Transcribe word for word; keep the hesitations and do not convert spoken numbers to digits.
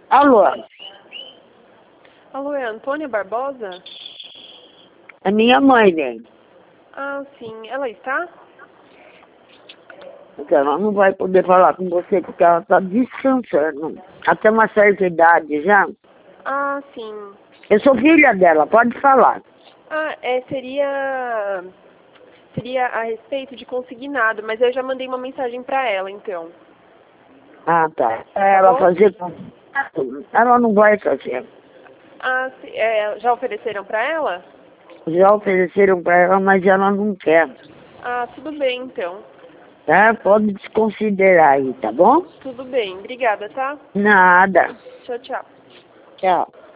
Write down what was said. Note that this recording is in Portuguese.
Alô? Alô, é a Antônia Barbosa? É minha mãe, né? Ah, sim. Ela está? Porque ela não vai poder falar com você porque ela está descansando. Até uma certa idade já. Ah, sim. Eu sou filha dela, pode falar. Ah, é, seria... Seria a respeito de consignado, mas eu já mandei uma mensagem para ela, então. Ah, tá. Ela bom? fazer com... Ela não vai fazer. Ah, se- é, já ofereceram para ela? Já ofereceram para ela, mas ela não quer. Ah, tudo bem, então. Tá? Pode desconsiderar aí, tá bom? Tudo bem. Obrigada, tá? Nada. Tchau, tchau. Tchau.